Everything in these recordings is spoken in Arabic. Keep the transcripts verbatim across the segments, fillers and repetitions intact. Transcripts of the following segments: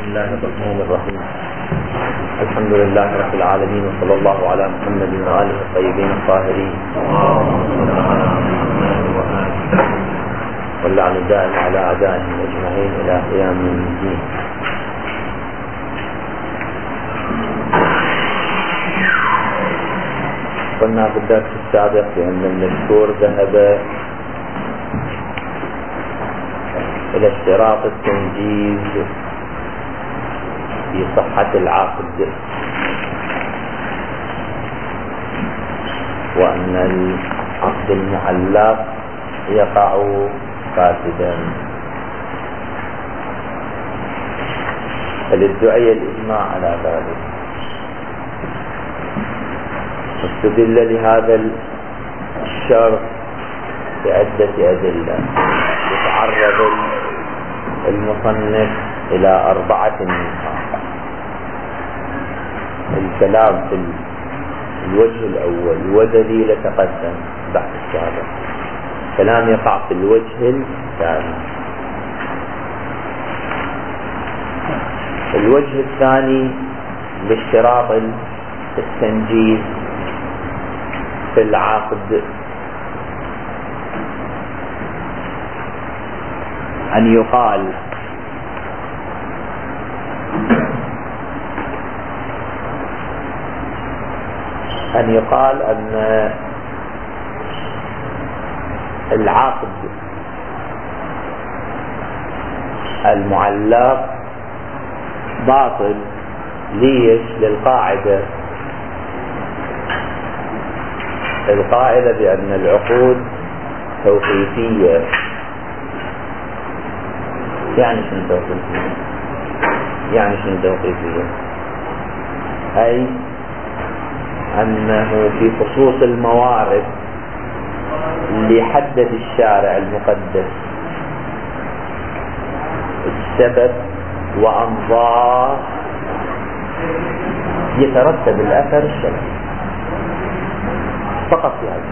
الله الرحمن الرحيم. الحمد لله رب العالمين، وصلى الله على محمد وآله الطيبين الطاهرين، واللعن الدائم على أعدائهم أجمعين إلى قيام يوم الدين. قلنا في الدرس السابق بأن المذكور ذهب إلى اشتراط التنجيز في صحة العقد، وأن العقد المعلق يقع فاسدا، فللدعي الإجماع على ذلك. واستدل لهذا الشرط بعدة أدلة، يتعرض المصنف إلى أربعة منها. الكلام في الوجه الأول والذي تقدم بعد السابق، كلام يقع في الوجه الثاني. الوجه الثاني باشتراط التنجيز في العقد، أن يقال أن يقال أن العقد المعلق باطل. ليش؟ للقاعدة القاعدة بأن العقود توقيفية. يعني شنو توقيفية؟ يعني شنو توقيفية؟ أي أنه في خصوص الموارد اللي حدد الشارع المقدس السبب وأنظار يترتب الأثر الشرعي فقط. يعني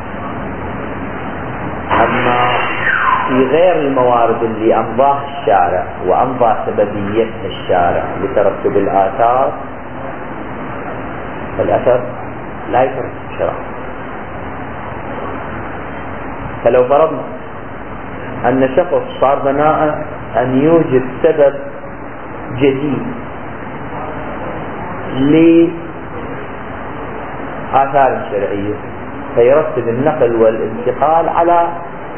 أما في غير الموارد اللي أمضاها الشارع وأمضى سببيتها الشارع لترتب الآثار، الأثر لا يترتب شرعا. فلو فرضنا أن شخص صار بناء أن يوجد سبب جديد لآثار شرعية، فيرتب النقل والانتقال على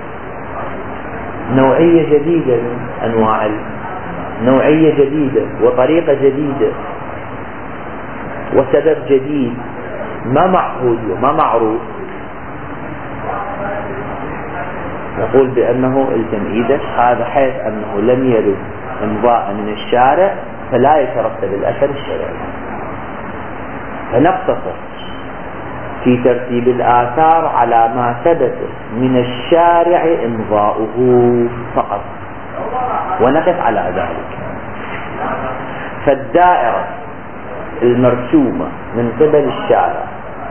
نوعية جديدة من أنواع نوعية جديدة وطريقة جديدة وسبب جديد ما معهود وما معروف، نقول بأنه التمييز هذا حيث أنه لم يرد إمضاء من الشارع فلا يترتب الأثر الشرعي. فنقتصر في ترتيب الآثار على ما ثبت من الشارع إمضاؤه فقط، ونقف على ذلك. فالدائرة المرسومة من قبل الشارع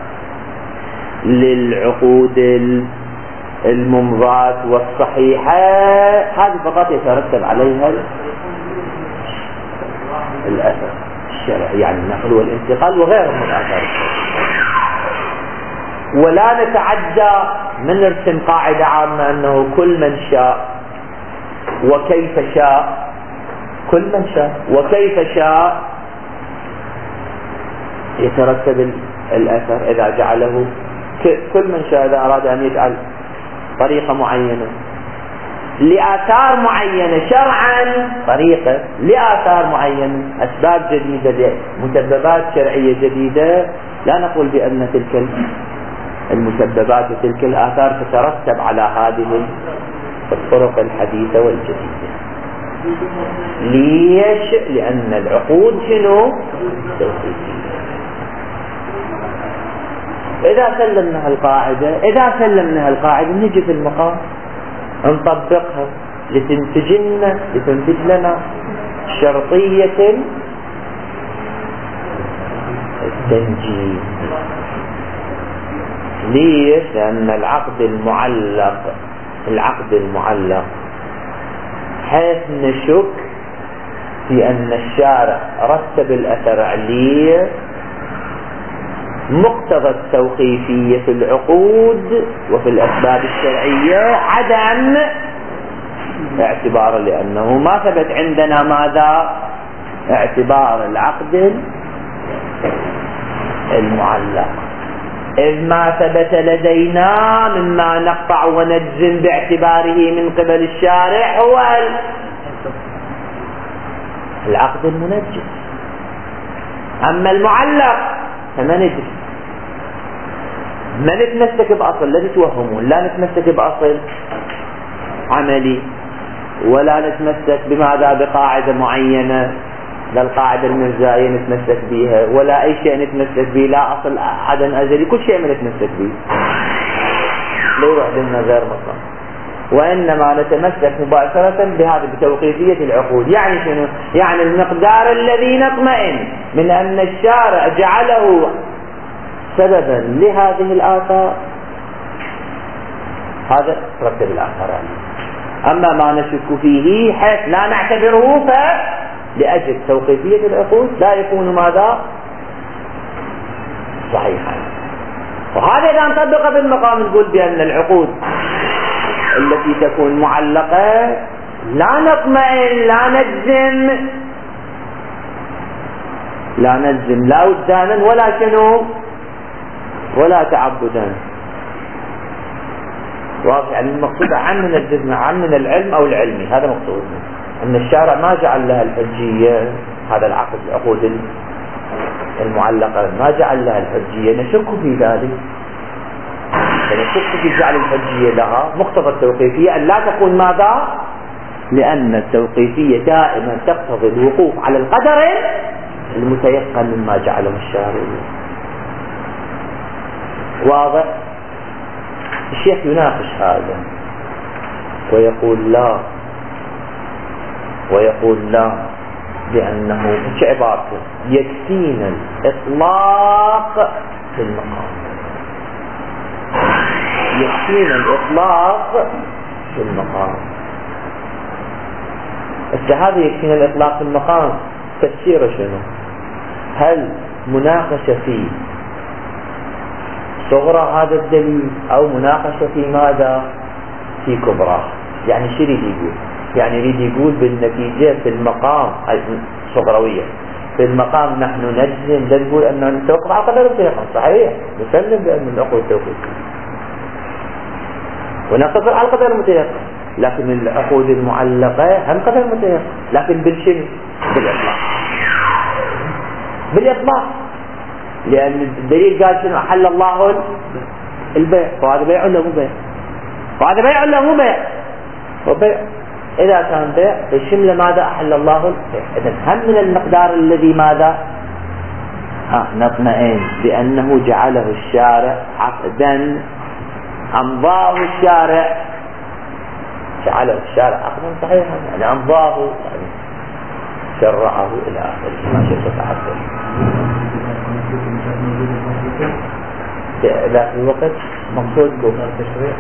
للعقود الممضاة والصحيحة هذه فقط يترتب عليها الأثر الشرعي، يعني النقل والانتقال وغيره من الآثار الشرعية. ولا نتعدى من نرسم قاعدة عامة أنه كل من شاء وكيف شاء كل من شاء وكيف شاء يترتب الأثر إذا جعله كل من شاء. إذا أراد أن يجعل طريقة معينة لآثار معينة شرعا، طريقة لآثار معينة، أسباب جديدة لمسببات شرعية جديدة، لا نقول بأن تلك المسببات وتلك الآثار تترتب على هذه الطرق الحديثة والجديدة. ليش؟ لأن العقود شنو؟ توقيفية. إذا سلمنا القاعدة إذا سلمنا القاعدة نجي في المقام نطبقها لتنتج لنا لتنتج لنا شرطية التنجيز. ليش؟ لأن العقد المعلق العقد المعلق حيث نشك في أن الشارع رتب الأثر عليه مقتضى التوقيفية في العقود وفي الأسباب الشرعية عدم اعتبار، لأنه ما ثبت عندنا ماذا؟ اعتبار العقد المعلق، إذ ما ثبت لدينا مما نقطع ونجزم باعتباره من قبل الشارع هو العقد المنجز. أما المعلق فما ندري، ما نتمسك بأصل، لا تتوهمون، لا نتمسك بأصل عملي ولا نتمسك بماذا بقاعدة معينة، لا القاعدة المرزائية نتمسك بها ولا أي شيء نتمسك به، لا أصل أحدا أزلي، كل شيء ما نتمسك به لا يروح لنا غير مطلق، وإنما نتمسك مباشرة بهذا بتوقيفية العقود. يعني شنو؟ يعني المقدار الذي نطمئن من أن الشارع جعله سببا لهذه الآثار هذا رتب الآثار عليه. أما ما نشك فيه حيث لا نعتبره فلأجل توقيفية العقود لا يكون ماذا؟ صحيحا. وهذا إذا نطبق بالمقام نقول بأن العقود التي تكون معلقة لا نطمئن لا نجزم لا نجزم لا وجدانا ولا شنو ولا تعبدا. واضح؟ يعني المقصود عن من الجزم عن من العلم أو العلمي، هذا مقصودنا، أن الشارع ما جعل لها الحجية، هذا العقد العقود المعلقة ما جعل لها الحجية، نشك في ذلك، فنشك في جعل الحجية لها مقتضى التوقيفية أن لا تكون ماذا؟ لأن التوقيفية دائما تقتضي الوقوف على القدر المتيقن مما جعله الشارع. واضح؟ الشيخ يناقش هذا ويقول لا ويقول لا لأنه مش عبارته يكفينا الإطلاق في المقام، يكفينا الإطلاق في المقام. هذا يكفينا الإطلاق في المقام تفسيره شنو؟ هل مناقشة في صغرى هذا الدليل أو مناقشة في ماذا؟ في كبرى؟ يعني شو يريد يقول؟ يعني يريد يقول بالنتيجة في المقام صغروية، في المقام نحن نجزم لا نقول أنه نتوقف على قدر المتيقن، صحيح نسلم بأن العقود توقف ونقتصر على القدر المتيقن، لكن العقود المعلقة هم قدر متيقن، لكن بالشنو؟ بالإطلاق، بالإطلاق، لأن الدليل قال شنو؟ أحل الله البيع، وهذا بيع ولا مو بيع؟ وهذا بيع ولا مو بيع؟ وبيع. إذا كان بيع فالشملة ماذا؟ أحل الله البيع. إذن هم من المقدار الذي ماذا؟ ها نطمئن بأنه جعله الشارع عقدا أمضاه الشارع، جعله الشارع عقدا صحيحا، يعني أمضاه يعني شرعه إلى آخره ما شئت تحدث. لا في الوقت مقصودكم التشريع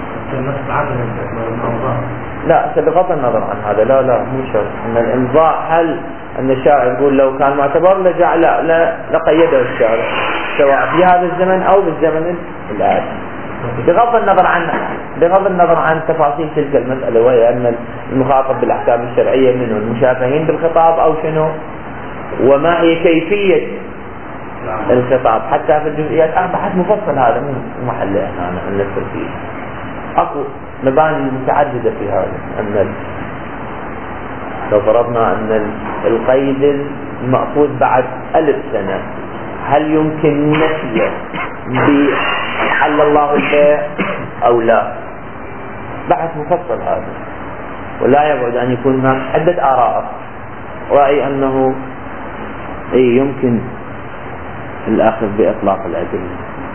لا بغض النظر عن هذا، لا لا مو شرط ان الامضاء، هل ان الشارع يقول لو كان معتبر لجعل لا لقيده الشارع سواء في هذا الزمن او بالزمن الآتي، بغض النظر عن بغض النظر عن تفاصيل تلك المسألة، وهي ان المخاطب بالاحكام الشرعية منه المشافهين بالخطاب او شنو، وما هي كيفية الخطاب، حتى في الجزئيات بحث مفصل هذا مو محل احنا ندخل فيه. اكو مباني متعددة في هذا، ان لو فرضنا ان القيد المأخوذ بعد ألف سنة هل يمكن نفيه بحل الله البيع او لا، بحث مفصل هذا، ولا يبعد ان يكون هناك عدة آراء، رأي انه اي يمكن الأخذ بإطلاق الأدلة،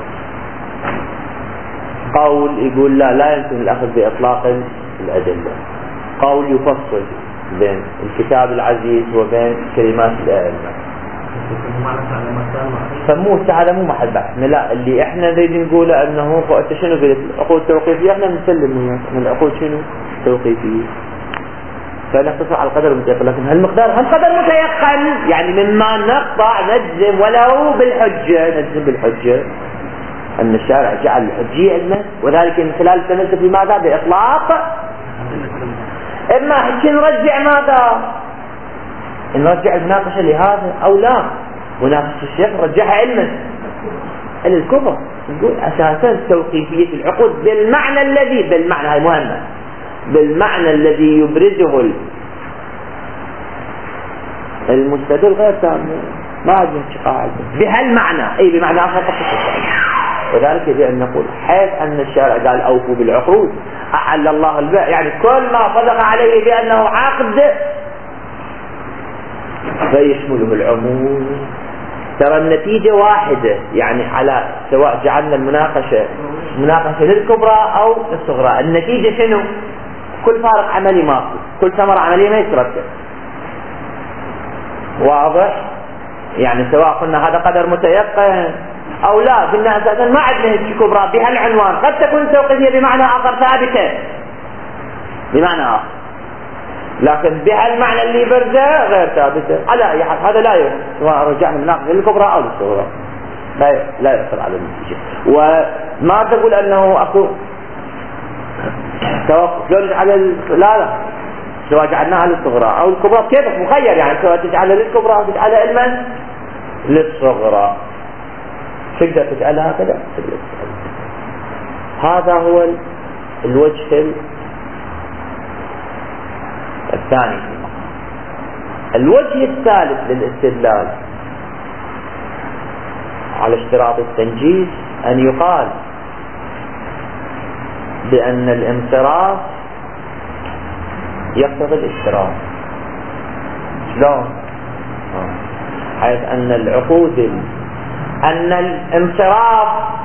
قول يقول لا لا يمكن الأخذ بإطلاق الأدلة، قول يفصل بين الكتاب العزيز وبين كلمات الأئمة، فمو هذا مو محل بحثنا، لا اللي احنا نريد نقوله انه انت شنو قلت؟ العقود التوقيفية احنا نسلم من العقود شنو؟ توقيفية. فنقتصر على القدر المتيقن، لكن هالمقدار هم قدر متيقن، يعني مما نقطع نجزم ولو بالحجة، نجزم بالحجة أن الشارع جعل الحجية علما، وذلك من خلال التمسك بماذا؟ بإطلاق. إما حكي نرجع ماذا؟ نرجع المناقشة لهذا أو لا، مناقشة الشيخ رجعها علما إلى الكفر. نقول أساسا توقيفية العقود بالمعنى الذي بالمعنى هاي مهمة، بالمعنى الذي يبرزه المستدل غير تام، ما عندنا قاعدة بهالمعنى، أي بمعنى آخر تخصص. وذلك يجب أن نقول حيث أن الشارع قال أوفوا بالعقود أحل الله البيع، يعني كل ما صدق عليه بأنه عقد فيشمله العموم. ترى النتيجة واحدة، يعني على سواء جعلنا المناقشة مناقشة للكبرى أو للصغرى، النتيجة شنو؟ كل فارق عملي ماكو، كل ثمرة عملية ما يترتب. واضح؟ يعني سواء قلنا هذا قدر متيقن أو لا، قلنا أساسا ما عندنا هيك كبرى بهالعنوان، قد تكون توقيفية بمعنى آخر ثابتة بمعنى آخر، لكن بهالمعنى اللي برده غير ثابتة على أي حال. هذا لا يؤثر سواء رجعنا مناقشة للكبرى أو للصغرى، لا لا يؤثر على النتيجة. وما تقول أنه أكو توقف على ال... لا لا، سواء جعلناها للصغرى أو الكبرى كيف مخير، يعني سواء تجعلها للكبرى أو تجعلها علما للصغرى تقدر تجعلها كذا. هذا هو الوجه الثاني. الوجه الثالث للاستدلال على اشتراط التنجيز أن يقال بأن الانصراف يقتضي الاشتراط. شلون؟ حيث أن العقود أن الانصراف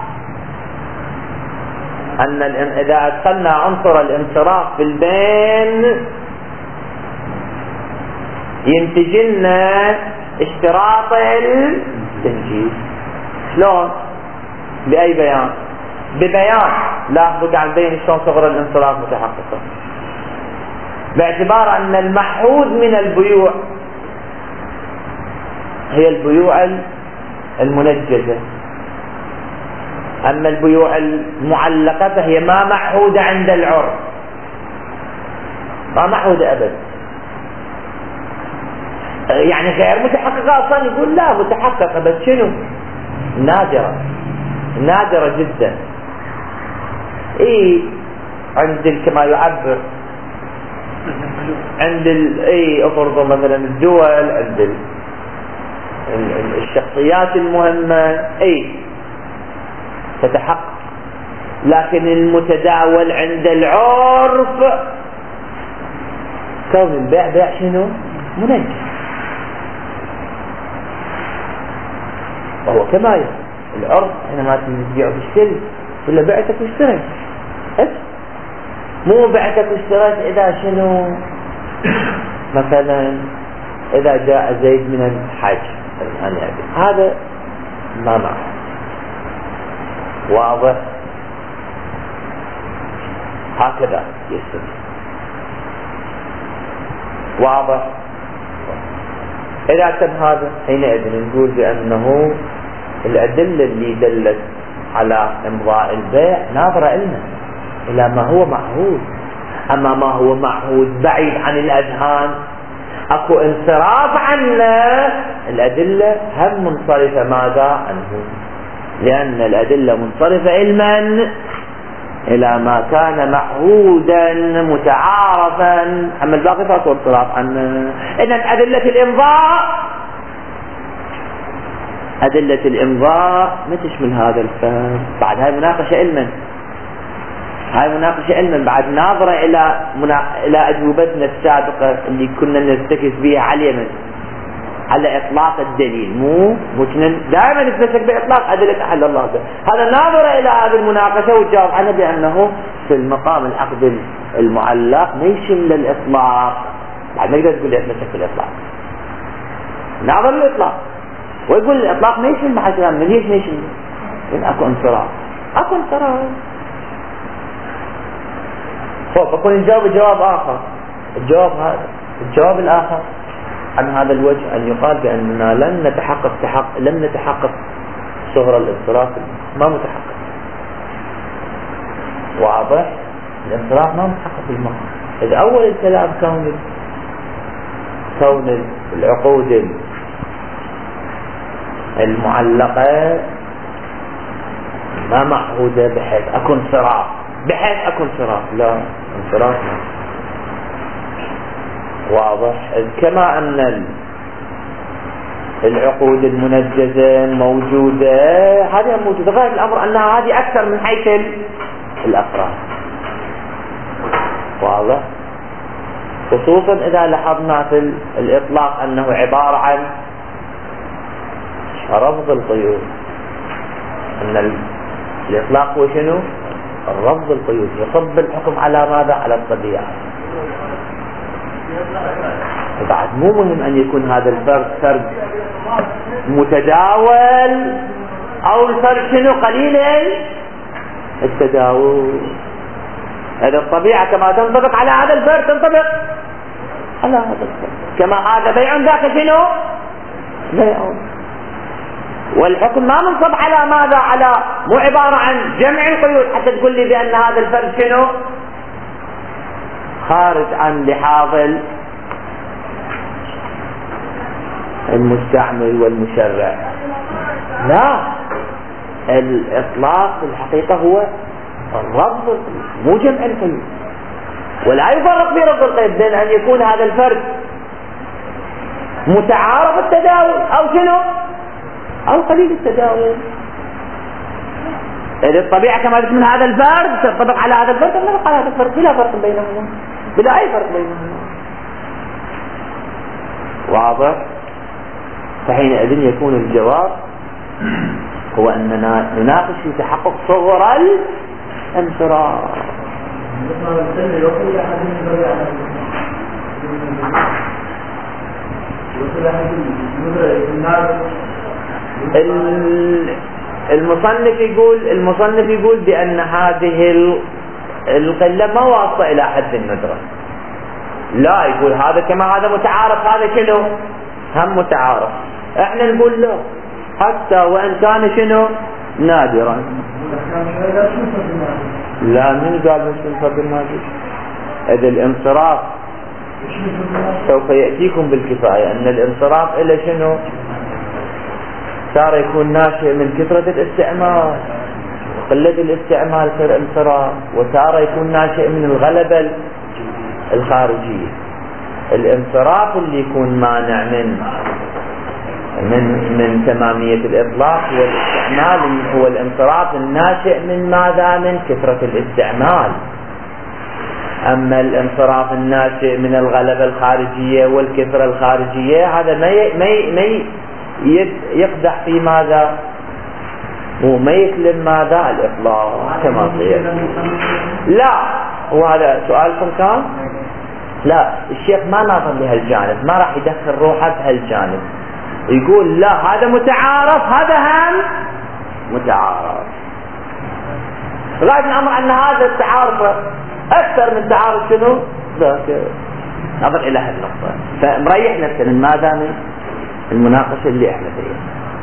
أن إذا أدخلنا عنصر الانصراف في البين ينتج لنا اشتراط التنجيز. شلون؟ بأي بيان؟ ببيان لاحظوا قاعد بين شلون صغر الانصراف متحققة، باعتبار أن المحود من البيوع هي البيوع المنجزة، أما البيوع المعلقة فهي ما معهودة عند العرف، ما معهودة أبدا، يعني غير متحققة أصلا. يقول لا متحققة بس شنو؟ نادرة، نادرة جدا. إيه عند كما يعبر عند اي افرضوا مثلا الدول، عند ال الشخصيات المهمة اي تتحقق، لكن المتداول عند العرف كون البيع بيع شنو؟ منجز، وهو كما يقول العرف حينما تبيع وتشتري ولا بعتك واشتريت، مو بعتك واشتريت اذا شنو مثلا اذا جاء زيد من الحج الان، يعني هذا ما معه. واضح؟ هكذا يصير. واضح؟ إذا تم هذا حينئذ نقول بأنه الأدلة اللي دلت على إمضاء البيع ناظرة إلنا إلى ما هو معهود، أما ما هو معهود بعيد عن الأذهان أكو انصراف عنه، الأدلة هم منصرفة ماذا عنه، لأن الأدلة منصرفة علما إلى ما كان معهودا متعارفا، أما الباقي فأكو انصراف عنه. إذن أدلة الإمضاء أدلة الإمضاء ما تشمل هذا الفهم. بعد هاي مناقشة علما، هاي مناقشة علما بعد ناظرة إلى منا... إلى أجوبتنا السابقة اللي كنا نرتكز بها على اليمن على إطلاق الدليل، مو مو دائما نتمسك بإطلاق أدلة أحل الله به. هذا ناظرة إلى هذه المناقشة وجاوب عنها بأنه في المقام العقد المعلق ما يشمل الإطلاق، بعد ما يقدر تقول لي أتمسك بالإطلاق، ناظر الإطلاق ويقول الإطلاق ما يشمل محل كلام، من ليش ما يشمل؟ إن أكو انصراف، أكو انصراف. فوق أكون نجاوب جواب آخر، الجواب هذا. الجواب الآخر عن هذا الوجه أن يقال بأننا لن نتحقق تحقق لن نتحقق صغر الانصراف، ما متحقق. واضح؟ الانصراف ما متحقق بالمقام. إذا أول الكلام كون كون العقود المعلقة ما معهودة بحيث أكون انصراف، بحيث أكون انصراف، لا انصراف ما. واضح؟ كما أن العقود المنجزة موجودة، هذه موجودة، غاية الأمر أنها هذه أكثر من حيث الأفراد. واضح؟ خصوصا إذا لاحظنا في الإطلاق أنه عبارة عن رفض القيود، أن الإطلاق هو شنو؟ رفض القيود، يصب الحكم على ماذا؟ على الطبيعة. بعد مو مهم أن يكون هذا الفرد فرد متداول أو الفرد شنو؟ قليل التداول. هذا الطبيعة كما تنطبق على هذا الفرد تنطبق على هذا الفرد، كما هذا بيع ذاك شنو؟ بيع. والحكم ما منصب على ماذا؟ على مو عبارة عن جمع القيود حتى تقول لي بأن هذا الفرد شنو؟ خارج عن لحاظ المستعمل والمشرع. لا، الإطلاق في الحقيقة هو الرفض مو جمع القيود، ولا يفرق في رفض القيد بين أن يكون هذا الفرد متعارف التداول أو شنو؟ أو قليل التداول. إذا الطبيعة كما قلت من هذا الفرد تنطبق على هذا الفرد تنطبق على هذا الفرد بلا فرق بينهما، بلا أي فرق بينهما. واضح؟ فحينئذ يكون الجواب هو أننا نناقش في تحقق صغر الانصراف. المصنف يقول المصنف يقول بأن هذه القلة ما واصلة إلى حد الندرة. لا، يقول هذا كما هذا متعارف، هذا شنو؟ هم متعارف. احنا نقول لا، حتى وإن كان شنو؟ نادرا. لا، من قال مش من فرد النادر؟ إذا الانصراف سوف يأتيكم بالكفاية أن الانصراف إلى شنو؟ صار يكون ناشئ من كثرة الاستعمال، قلة الاستعمال في الانصراف، وصار يكون ناشئ من الغلبة الخارجية. الانصراف اللي يكون مانع من من من تمامية الإطلاق هو الاستعمال، هو الانصراف الناشئ من ماذا؟ من كثرة الاستعمال. أما الانصراف الناشئ من الغلبة الخارجية والكثرة الخارجية هذا ما ما ما يقدح في ماذا؟ وما يسلم ماذا؟ الإطلاق كما قيل. لا، وهذا سؤالكم كان؟ لا، الشيخ ما ناظر لهالجانب، ما راح يدخل روحه بهالجانب، يقول لا هذا متعارف هذا هم متعارف. غاية الأمر أن هذا التعارف أكثر من تعارف شنو؟ ذاك. نظر إلى هالنقطة، فمريح نفسنا من ماذا؟ من المناقشة اللي احنا فيها.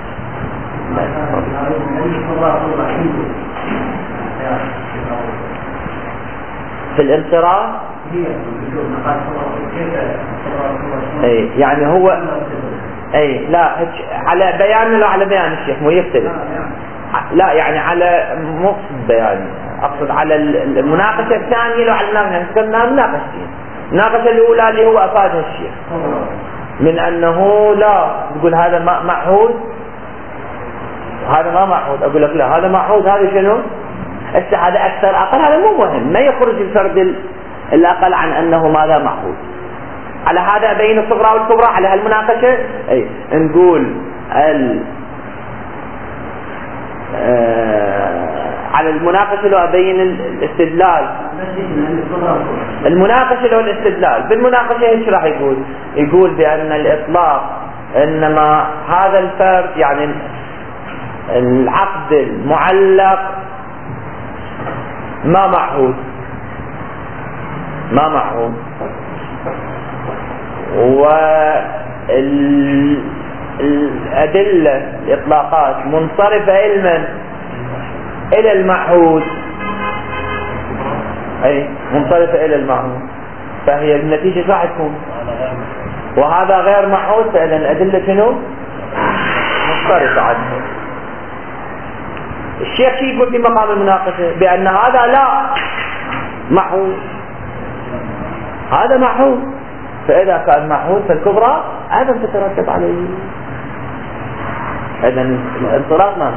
في الانصراف اي يعني هو اي لا على بيان ولا على بيان الشيخ مو يختلف. لا يعني على مقصد بيان، اقصد على المناقشة الثانية لو على المناقشة مناقشتين. المناقشة الاولى اللي هو افادها الشيخ من انه لا تقول هذا ما معهود هذا ما معهود، اقول لك لا هذا معهود هذا شنو؟ هسه هذا اكثر اقل، هذا مو مهم، ما يخرج الفرد الاقل عن انه ماذا معهود. على هذا بين الصغرى والكبرى على هالمناقشه اي نقول ال آه على المناقشه لو ابين الاستدلال، المناقشه لو الاستدلال بالمناقشه ايش راح يقول؟ يقول بان الاطلاق انما هذا الفرد يعني العقد المعلق ما معهود ما معهود والأدلة الإطلاقات منصرفة علما إلى المعهود، أي منصرفة إلى المعهود، فهي النتيجة راح تكون وهذا غير معهود، فإذا الأدلة شنو؟ منصرفة عنه. الشيخ شي يقول في مقام المناقشة بأن هذا لا معهود، هذا معهود، فإذا كان معهود فالكبرى أيضا تترتب عليه. إذا الانصراف ما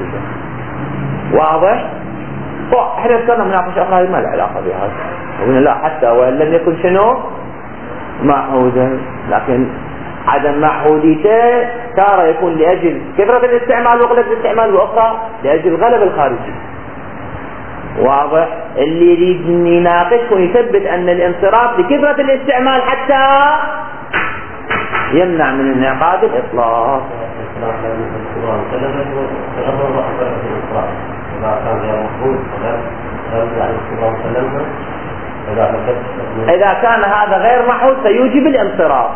واضح. احنا ذكرنا مناقشة أخرى ما له علاقة بهذا، قلنا لا حتى وإن لم يكن شنو معهودا، لكن عدم معهوديته تارة يكون لأجل كثرة الاستعمال وقلة الاستعمال، وأخرى لأجل الغلب الخارجي. واضح. اللي يريد يناقش ويثبت أن الانصراف لكثرة الاستعمال حتى يمنع من انعقاد الإطلاق. إذا كان هذا غير معهود فيوجب الانصراف.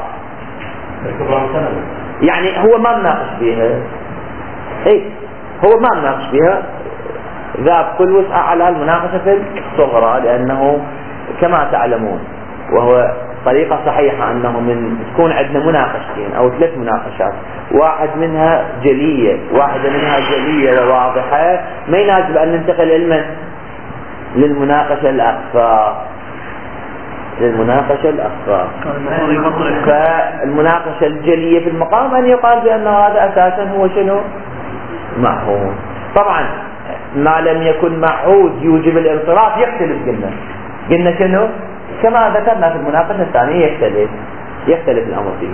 يعني هو ما مناقش بها، اي هو ما مناقش بها، ذاب كل وسع على المناقشة في الصغرى، لأنه كما تعلمون وهو طريقة صحيحة أنه من تكون عندنا مناقشتين أو ثلاث مناقشات، واحد منها جلية واحدة منها جلية وواضحة، ما يناسب أن ننتقل علما للمناقشة الأخفى للمناقشة الأخفى. فالمناقشة الجلية في المقام أن يقال بأن هذا أساسا هو شنو معهود. طبعا ما لم يكن معهود يوجب الانصراف يختلف، قلنا قلنا شنو كما ذكرنا في المناقشة الثانية يختلف يختلف الأمر فيه.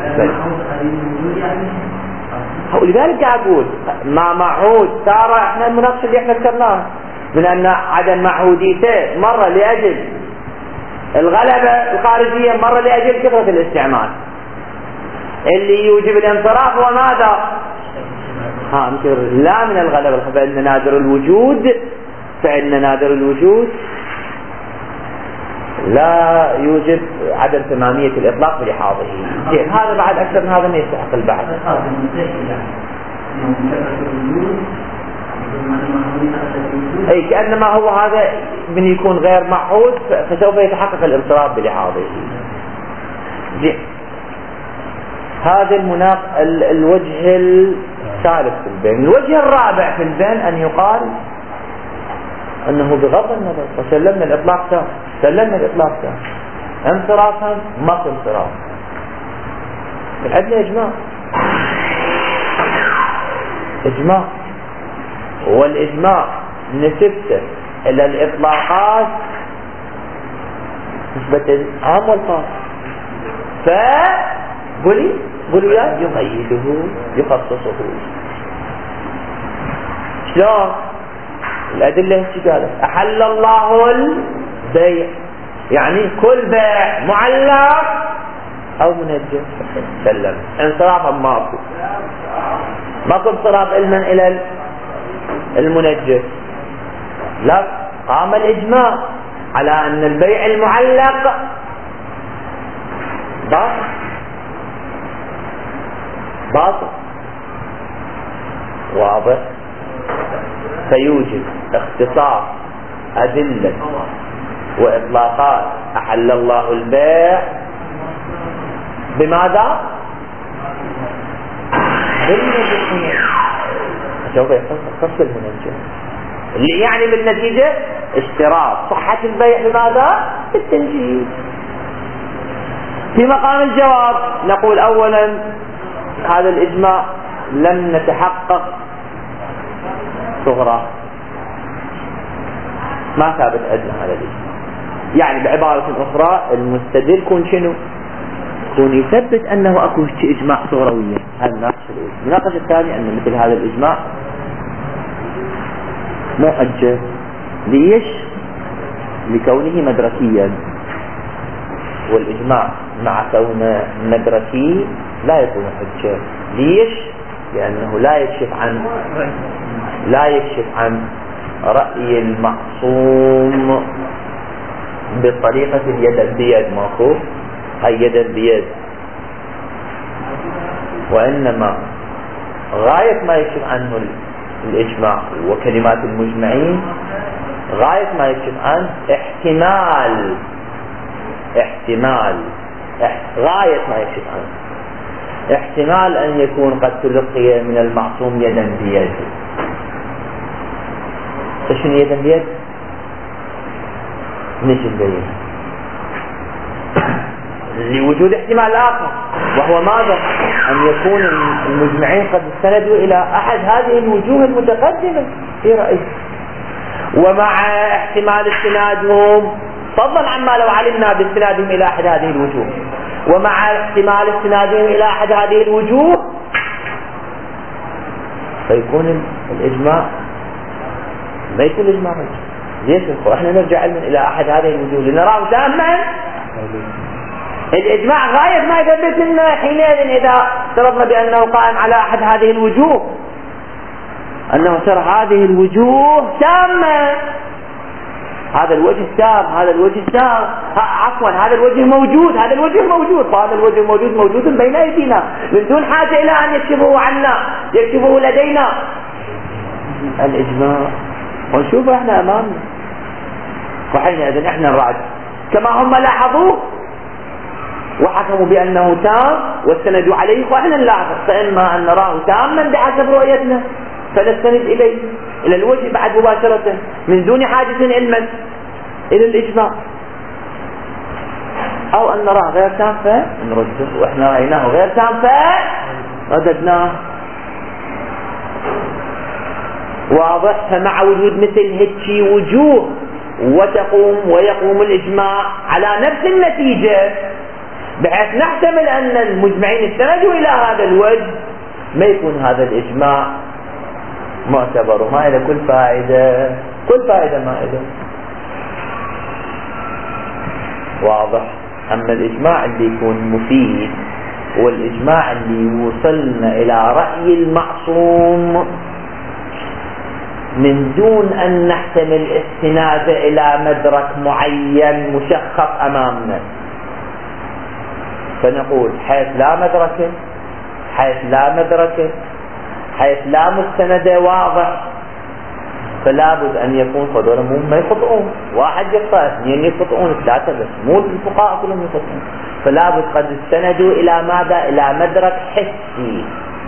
ولذلك قاعد أقول ما معهود ترى احنا المناقشة اللي احنا ذكرناها من أن عدم معهوديته مرة لأجل الغلبة الخارجية، مرة لأجل كثرة الاستعمال. اللي يوجب الانصراف هو ماذا؟ ها مثل لا من الغلبة، فإن نادر الوجود فإن نادر الوجود لا يوجب عدم تمامية الإطلاق بلحاظه. هذا بعد أكثر من هذا ما يستحق البحث. أي كأنما هو هذا من يكون غير معهود فسوف يتحقق الانصراف بلحاظه. هذا المناق ال... الوجه الثالث في البين. الوجه الرابع في البين أن يقال أنه بغض النظر فسلمنا الإطلاق تام سلمنا الإطلاق تام انصرافا ما في انصراف، عندنا إجماع إجماع والإجماع نسبته إلى الإطلاقات نسبة عام والخاص، فقولي قولي يا يقيده يخصصه. شلون الأدلة هيك قالت أحل الله البيع، يعني كل بيع معلق أو منجم سلم انصرافا ماكو ماكو انصراف علما إلى المنجم. لا قام الإجماع على أن البيع المعلق باطل باطل واضح. فيوجب اختصاص أدلة وإطلاقات أحل الله البيع بماذا؟ بالمنجم. سوف يخص المنجم اللي يعني بالنتيجة اشتراط صحة البيع بماذا؟ بالتنجيز. في مقام الجواب نقول أولا هذا الإجماع لم نتحقق صغرى، ما ثابت عندنا هذا الإجماع. يعني بعبارة أخرى المستدل كون شنو؟ كون يثبت أنه أكو إجماع صغروية. هذا الناقش الأولى. الناقش الثاني أن مثل هذا الإجماع مو حجة. ليش؟ لكونه مدركيا، والإجماع مع كونه مدركي لا يكون حجة. ليش؟ لأنه لا يكشف عن لا يكشف عن رأي المعصوم بطريقة اليد بيد. ماكو هاي يد بيد وإنما غاية ما يكشف عنه الإجماع وكلمات المجمعين، غاية ما يكشف عنه احتمال احتمال غاية ما يكشف عنه احتمال أن يكون قد تلقي من المعصوم يدا بيد. فشنو يدا بيد؟ نجي نبين لوجود احتمال آخر، وهو ماذا؟ أن يكون المجمعين قد استندوا إلى أحد هذه الوجوه المتقدمة في رأيه، ومع احتمال استنادهم فضلا عما لو علمنا باستنادهم إلى أحد هذه الوجوه، ومع احتمال استنادهم إلى أحد هذه الوجوه فيكون الإجماع ما يكون الإجماع مجمع. ليش احنا نرجع علما إلى أحد هذه الوجوه لنراه تاما؟ الإجماع غاية ما يثبت لنا حينئذ إذا افترضنا بأنه قائم على أحد هذه الوجوه أنه ترى هذه الوجوه تامة، هذا الوجه تام، هذا الوجه تام، عفوا هذا الوجه موجود، هذا الوجه موجود، فهذا الوجه موجود موجود بين أيدينا من دون حاجة إلى أن يكشفه عنا، يكشفه لدينا. الإجماع ونشوف احنا أمامنا، وحينئذ احنا نراجع كما هم لاحظوه وحكموا بأنه تام واستندوا عليه، وإحنا نلاحظ فإما أن نراه تاما بحسب رؤيتنا فنستند إليه إلى الوجه بعد مباشرة من دون حاجة علما إلى الإجماع، أو أن نراه غير تام فنرده، وإحنا رأيناه غير تام فرددناه. واضح؟ فمع وجود مثل هيك وجوه وتقوم ويقوم الإجماع على نفس النتيجة بحيث نحتمل أن المجمعين استندوا إلى هذا الوجه، ما يكون هذا الإجماع معتبر وما إلى كل فائدة، كل فائدة ما إلى. واضح؟ أما الإجماع اللي يكون مفيد والإجماع اللي يوصلنا إلى رأي المعصوم من دون أن نحتمل استناد إلى مدرك معين مشخص أمامنا، فنقول حيث لا مدرك حيث لا مدرك حيث لا مستند واضح فلا بد أن يكون صدور مو ما يخطئون، واحد يخطئ اثنين يخطئون ثلاثة بس مو الفقهاء كلهم يخطئون، فلا بد قد استندوا إلى ماذا؟ إلى مدرك حسي،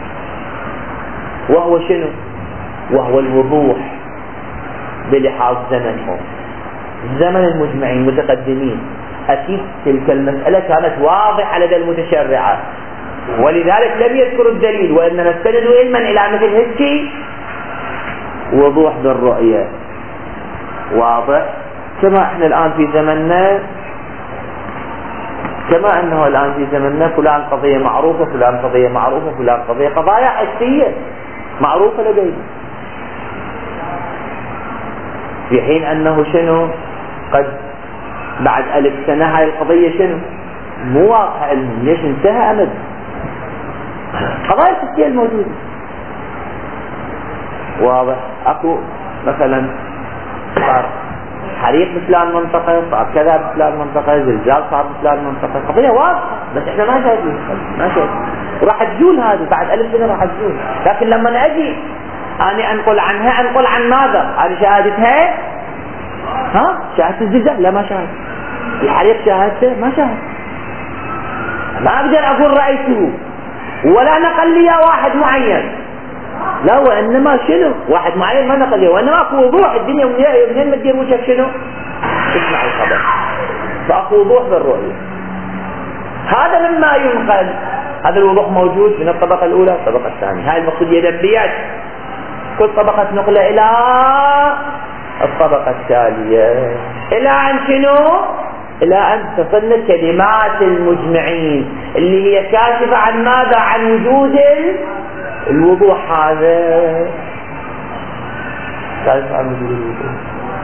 وهو شنو؟ وهو الوضوح بلحاظ زمنهم، زمن المجمعين متقدمين أكيد تلك المسألة كانت واضحة لدى المتشرعات، ولذلك لم يذكروا الدليل، وإنما استندوا علما إلى مثل هيك وضوح بالرؤية. واضح؟ كما احنا الآن في زمننا، كما أنه الآن في زمننا فلان قضية معروفة فلان قضية معروفة فلان قضية، قضايا حسية معروفة لدينا، في حين أنه شنو قد بعد ألف سنة هاي القضية شنو مو واقع علمي، ليش انتهى أمد قضايا حسية الموجودة. واضح؟ أكو مثلا صار حريق بفلان منطقة، صار كذا بفلان منطقة، زلزال صار بفلان منطقة، قضية واضحة بس احنا ما شايفين ما شايفين وراح تزول هذه بعد ألف سنة راح تزول. لكن لما أجي أنا أنقل عنها أنقل عن ماذا؟ أنا شاهدتها؟ ها؟ شاهدت الزلزال؟ لا ما شاهد. الحريق شاهدته؟ ما شاهد. ما أقدر أقول رأيته ولا نقل لي واحد معين، لا وإنما شنو واحد معين ما نقل لي، وإنما أكو وضوح الدنيا منين ما تدير وجهك شنو تسمع الخبر، فأكو وضوح بالرؤية. هذا مما ينقل، هذا الوضوح موجود من الطبقة الأولى الطبقة الثانية، هاي المقصود يدا بيد، كل طبقة نقلة إلى الطبقة التالية إلى أن شنو؟ إلى أن تصل كلمات المجمعين اللي هي كاشفة عن ماذا؟ عن وجود الوضوح. هذا كاشفة عن وجود الوضوح،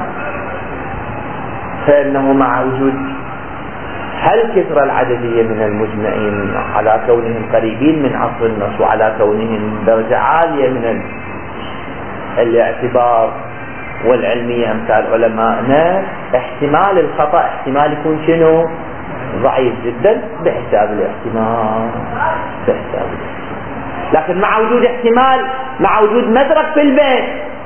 فإنه مع وجود هل كثرة العددية من المجمعين على كونهم قريبين من عصر النص وعلى كونهم درجة عالية من الاعتبار والعلمية أمثال علمائنا، احتمال الخطأ احتمال يكون شنو؟ ضعيف جدا بحساب الاحتمال بحساب الاحتمال. لكن مع وجود احتمال، مع وجود مدرك في البيت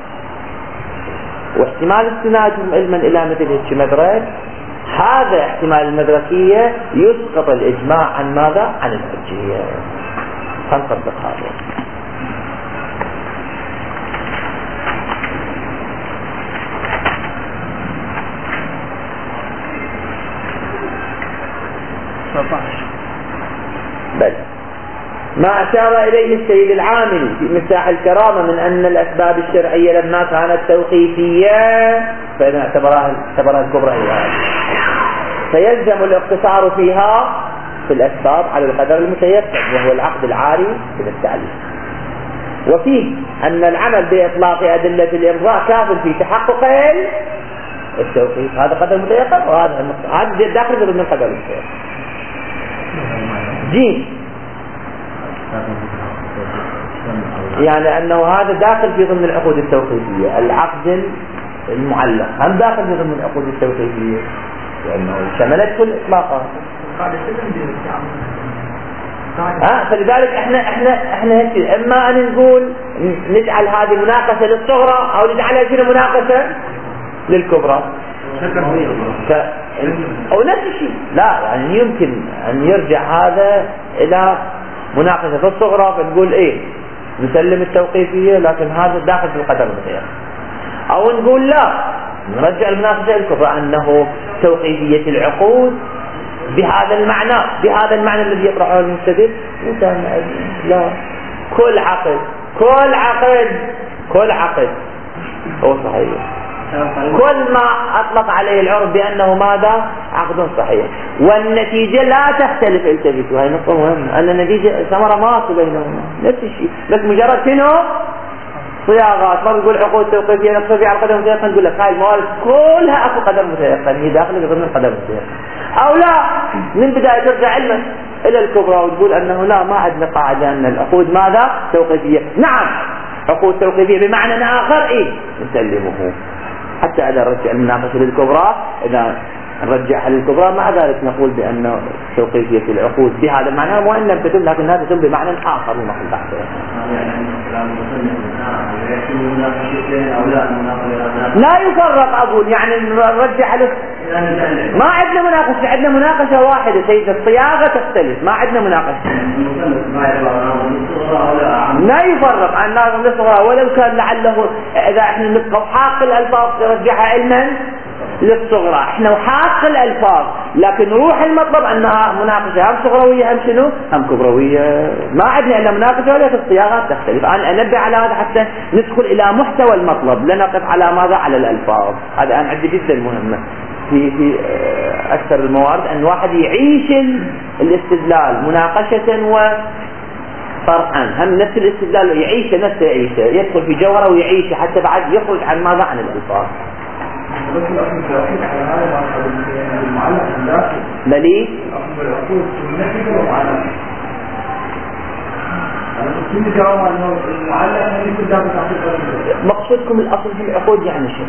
واحتمال استناد علما إلى مثل هيك مدرك، هذا احتمال المدركية يسقط الإجماع عن ماذا؟ عن الحجية. فنطبق هذا. بل ما أشار إليه السيد العامل في مفتاح الكرامة من أن الأسباب الشرعية لما كانت توقيفية فإن اعتبرها اعتبرها الكبرى هي، فيلزم الاقتصار فيها في الأسباب على القدر المتيسر وهو العقد العاري من التعليق. وفيه أن العمل بإطلاق أدلة الإمضاء كاف في تحقق التوقيف، هذا قدر متيسر وهذا هذا داخل ضمن القدر المتيسر. جيم يعني أنه هذا داخل في ضمن العقود التوقيفية، العقد المعلق هم داخل في ضمن العقود التوقيفية لأنه شملت كل إطلاقات. ها فلذلك احنا احنا احنا هيك اما ان نقول نجعل هذه مناقشه للصغرى او نجعلها شنو مناقشه للكبرى ف... او نفس الشيء، لا يعني يمكن ان يرجع هذا الى مناقشه في الصغرى فنقول ايه نسلم التوقيفيه لكن هذا داخل في القدر المتيسر، او نقول لا نرجع المناقشه للكبرى انه توقيفيه العقود بهذا المعنى بهذا المعنى الذي يطرحه المستدل. لا، كل عقد كل عقد كل عقد هو صحيح، كل ما أطلق عليه العرف بأنه ماذا عقد صحيح والنتيجة لا تختلف. التفتوا هاي نقطة مهمة، أن النتيجة ثمرة ماصة بينهما نفس الشيء، بس مجرد شنو صياغات. ما بنقول عقود توقيفية نقصد على القدر المتيقن، نقول لك هاي الموارد كلها أكو قدر متيقن هي داخلة ضمن القدر المتيقن، أو لا من بداية ترجع علما إلى الكبرى وتقول أنه لا ما عندنا قاعدة أن العقود ماذا توقيفية. نعم عقود توقيفية بمعنى آخر إيه نسلمه، حتى إذا نرجع المناقشة للكبرى إذا نرجعها للكبرى مع ذلك نقول بأن توقيفية العقود بهذا المعنى وإن لم تتم لكن هذا تتم بمعنى آخر مما قلت تحته. لا يفرق أقول يعني نرجع له ما عندنا مناقشة، عندنا مناقشة واحدة سيد الصياغة تختلف، ما عندنا مناقشة. لا يفرق عن ناظر للصغرى ولو كان لعله إذا احنا نبقى حاق الألفاظ نرجعها علما للصغرى، احنا وحاق الألفاظ لكن روح المطلب أنها مناقشة هم صغروية هم شنو هم كبروية، ما عندنا إلا مناقشة ولكن الصياغات تختلف. أنا أنبه على هذا حتى ندخل إلى محتوى المطلب لا نقف على ماذا على الألفاظ. هذا أنا عندي جدا مهمة في في أكثر الموارد أن الواحد يعيش الاستدلال مناقشة وطرحا، هم نفس الاستدلال يعيشه نفسه يعيشه يدخل في جوهره ويعيشه حتى بعد يخرج عن ماذا عن الألفاظ. بلي مقصودكم الأصل في العقود يعني شيء؟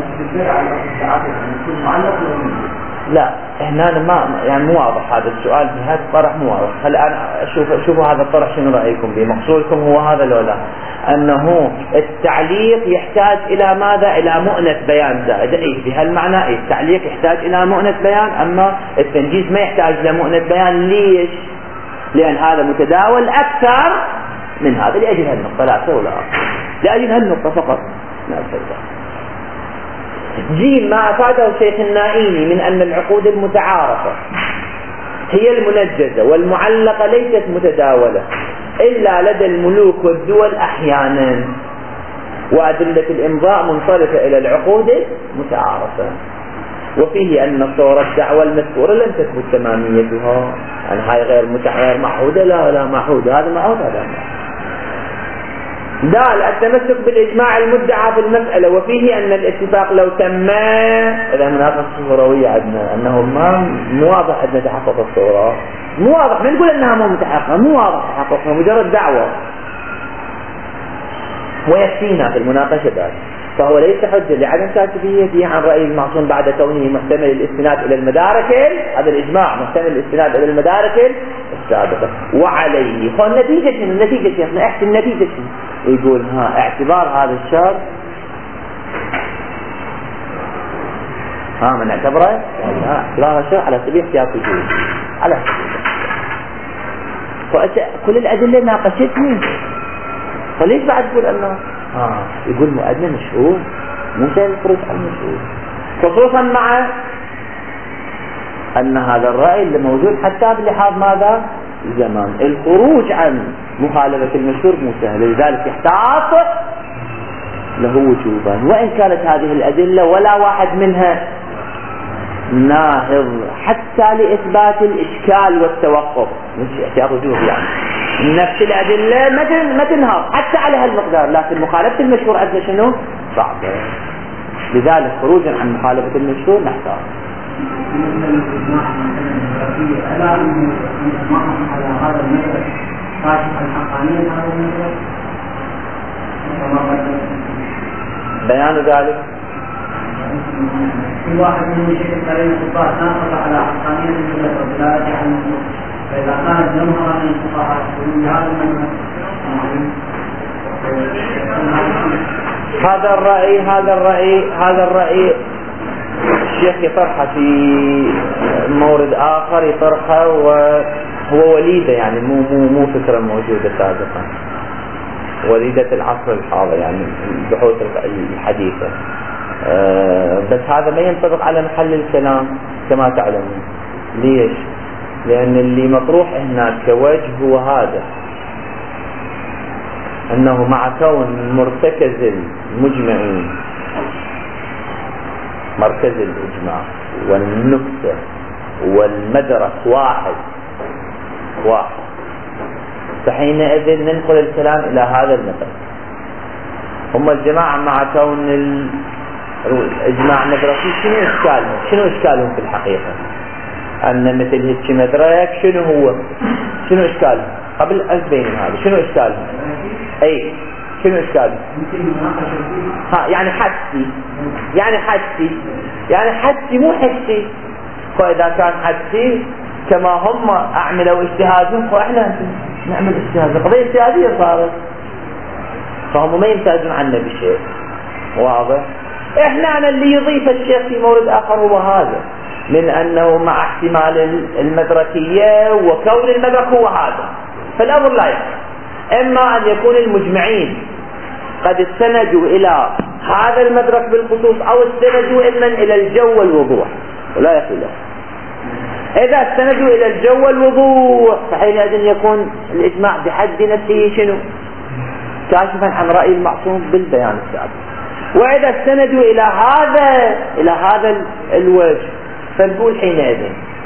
لا هنا ما يعني مو واضح هذا السؤال في هذا الطرح مو واضح. هلا انا اشوف شوفوا هذا الطرح شنو رايكم به؟ مقصودكم هو هذا لو لا انه التعليق يحتاج الى ماذا؟ الى مؤنة بيان زائده. ايه بهالمعنى ايه التعليق يحتاج الى مؤنة بيان اما التنجيز ما يحتاج الى مؤنة بيان. ليش؟ لان هذا متداول اكثر من هذا لاجل هالنقطه لا اكثر ولا اقل، لاجل هالنقطه فقط لا اكثر. جيم ما أفاده الشيخ النائيني من أن العقود المتعارفة هي المنجزة والمعلقة ليست متداولة إلا لدى الملوك والدول أحيانا، وأدلة الإمضاء منصرفة إلى العقود المتعارفة. وفيه أن صورة الدعوة المذكورة لم تثبت تماميتها، أن هاي غير متعارف معهودة لا لا معهودة هذا معهود هذا معهود. دال التمسك بالإجماع المدعى في المسألة، وفيه أن الاتفاق لو تم إذا مناقشة صوروية عندنا أنه ما مو واضح أن تحقق الصورة، مو واضح ما نقول أنها مو متحققة، مو واضح تحققها مجرد دعوة ويكفينا في المناقشة ذلك. فهو ليس حجة لعدم كاشفيته عن رأي المعصوم بعد كونه محتمل الاستناد إلى المدارك، هذا الإجماع محتمل الاستناد إلى المدارك السابقة. وعليه فالنتيجة شنو؟ النتيجة شنو؟ احكي النتيجة شنو؟ يقول ها اعتبار هذا الشرط ها من اعتبره لا شرط على سبيل احتياط وجود على سبيل. كل الأدلة ناقشتني، فليش بعد تقول أنه آه يقول مؤدنى مشهور مو سهل الخروج عن المشهور، خصوصا مع أن هذا الرأي اللي موجود حتى بلحاظ ماذا؟ الزمان. الخروج عن مخالفة المشهور مو سهل، لذلك يحتاط له وجوبا، وإن كانت هذه الأدلة ولا واحد منها ناهض حتى لإثبات الإشكال والتوقف، مش احتياط وجوب يعني نفس الأدلة ما تنهض حتى على هالمقدار، لكن مخالفة المشهور عندنا شنو؟ صعبة. لذلك خروجا عن مخالفة المشهور نحتاج. بيان ذلك كل واحد من يشكل كريم الخطاة ناقض على حقانية المدرسة ودلالة على المدرسة، فإذا كانت جمهرا من الفقهاء يقولون بهذا المذهب هذا الرأي هذا الرأي هذا الرأي الشيخ يطرحه في مورد آخر، يطرحه وهو وليدة يعني مو مو مو فكرة موجودة سابقا، وليدة العصر الحاضر يعني البحوث الحديثة. أه بس هذا ما ينطبق على محل الكلام كما تعلمون. ليش؟ لأن اللي مطروح هناك كوجه هو هذا، أنه مع كون مرتكز المجمعين مركز الإجماع والنكتة والمدرك واحد واحد، فحينئذ ننقل الكلام إلى هذا المثل. هم الجماعة مع كون الإجماع مدركي شنو إشكالهم؟ شنو إشكالهم في الحقيقة؟ أن مثل هيك مدرك شنو هو؟ شنو إشكالهم؟ قبل أن تبين هذا شنو إشكالهم؟ أي شنو إشكالهم؟ ها يعني حدسي، يعني حدسي يعني حدسي مو حسي. فإذا كان حدسي كما هم أعملوا اجتهادهم فإحنا نعمل اجتهاد، قضية اجتهادية صارت، فهم ما يمتازون عنا بشيء واضح. احنا أنا اللي يضيف الشيخ في مورد آخر هو هذا، من أنه مع احتمال المدركية وكون المدرك هو هذا، فالأمر لا يحتمل إما أن يكون المجمعين قد استندوا إلى هذا المدرك بالخصوص أو استندوا إما إلى الجو والوضوح، ولا يقول له. إذا استندوا إلى الجو والوضوح فحينئذ يكون الإجماع بحد نفسه شنو؟ كاشفا عن رأي المعصوم بالبيان السابق. وإذا استندوا إلى هذا إلى هذا الوجه فنقول حينئذ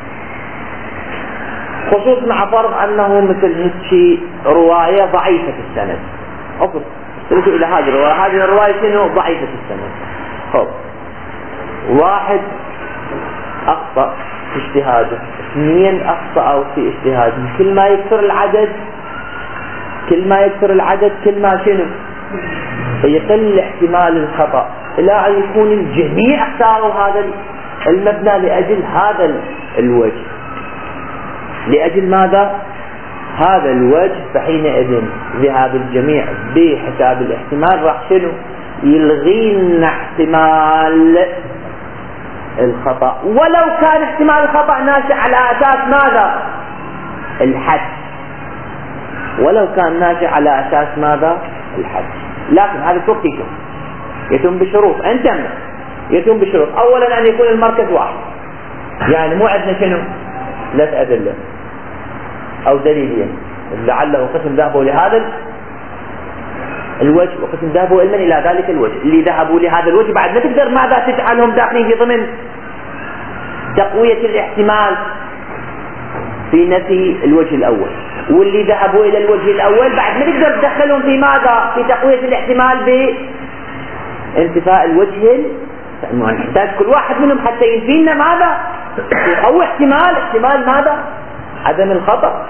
خصوص مع فرض أنه مثل هيك رواية ضعيفة السند، أفضل استندوا إلى هذه الرواية، هذه الرواية شنو؟ ضعيفة السند. خب واحد أخطأ في اجتهاده، اثنين أخطأوا في اجتهادهم، كل ما يكثر العدد كل ما يكثر العدد كل ما شنو؟ يقل احتمال الخطأ، إلى أن يكون الجميع اختاروا هذا المبنى لأجل هذا الوجه. لأجل ماذا؟ هذا الوجه، فحينئذ ذهاب الجميع بحساب الاحتمال راح شنو؟ يلغي لنا احتمال الخطأ، ولو كان احتمال الخطأ ناشئ على أساس ماذا؟ الحد، ولو كان ناشئ على أساس ماذا؟ الحد. لكن هذا الوقت يتم يتم بشروط، انتم يتم بشروط. أولا أن يكون المركز واحد، يعني مو عندنا شنو؟ ثلاث أدلة أو دليلين، لعله قسم ذهبوا لهذا الوجه وقسم ذهبوا علما إلى ذلك الوجه. اللي ذهبوا لهذا الوجه بعد ما تقدر ماذا تجعلهم داخلين في ضمن تقوية الاحتمال في نفي الوجه الأول، واللي ذهبوا إلى الوجه الأول بعد ما تقدر تدخلهم في ماذا؟ في تقوية الاحتمال بانتفاء الوجه الثاني. نحتاج كل واحد منهم حتى ينفينا ماذا؟ يقوي احتمال احتمال ماذا؟ عدم الخطأ.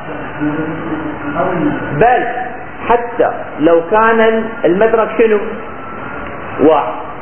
بل حتى لو كان المدرك شنو؟ واحد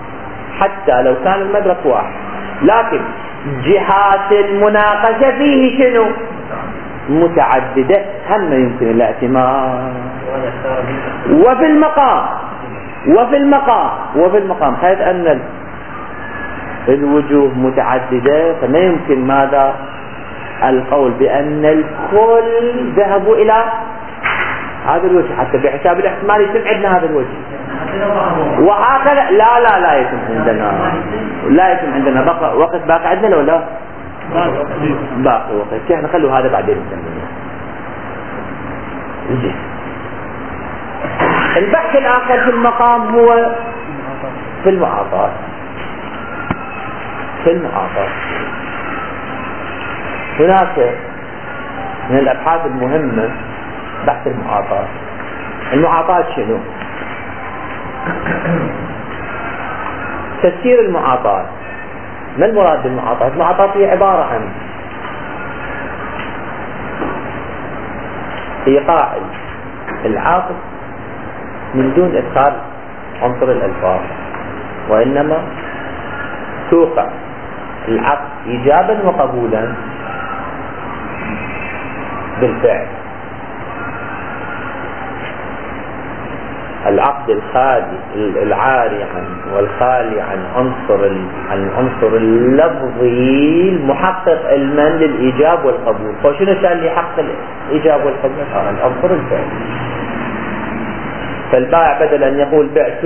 حتى لو كان المدرك واحد، لكن جهات المناقشة فيه شنو؟ متعددة، هم يمكن الاعتماد. وفي المقام وفي المقام وفي المقام حيث أن الوجوه متعددة، فما يمكن ماذا؟ القول بأن الكل ذهبوا إلى هذا الوجه، حتى بحساب الاحتمال يتم عندنا هذا الوجه. وهكذا لا لا لا يتم عندنا، لا يتم عندنا. بقى وقت باقي عندنا لو لا باقي وقت، كيف نخلوا هذا بعدين نسميه. البحث الآخر في المقام هو في المعاطاة. في المعاطاة هناك من الأبحاث المهمة بحث المعاطاة. المعاطاة شنو؟ تفسير المعاطاة. ما المراد بالمعاطاة؟ المعاطاة هي عبارة عن إيقاع العاطف من دون إدخال عنصر الألفاظ، وإنما توقع العقد إيجابا وقبولا بالفعل. العقد الخالي العاري عن والخالي عن عنصر عن العنصر اللفظي المحقق علما للإيجاب والقبول. فشنو كان اللي يحقق الإيجاب والقبول؟ آه العنصر الفعلي. فالبائع بدل أن يقول بعت